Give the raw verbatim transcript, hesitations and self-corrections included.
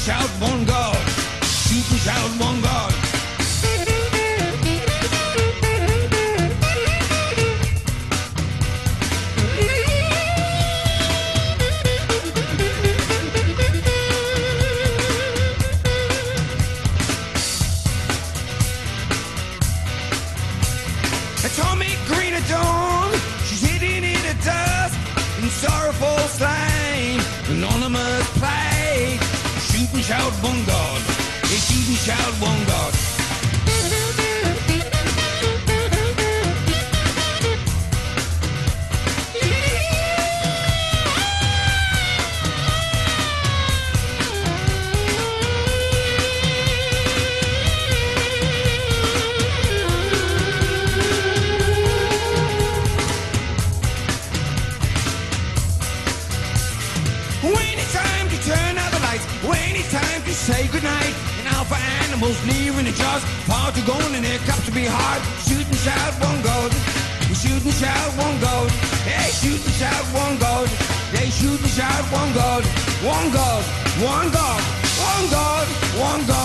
shout, one God. Shoot and shout, one God. Atomic green at dawn, she's hidden in the dust, in sorrowful slain, anonymous play. Shoot and shout, one God. They shoot and shout, one God. When it's time to turn out the lights, when it's time to say goodnight, and alpha animals leaving the jaws, far too gone and their cups to be hard. Shoot and shout, one God. We shoot and shout, one God. Hey, shoot and shout, one God. They shoot and shout, one God. One God, one God, one God, one God.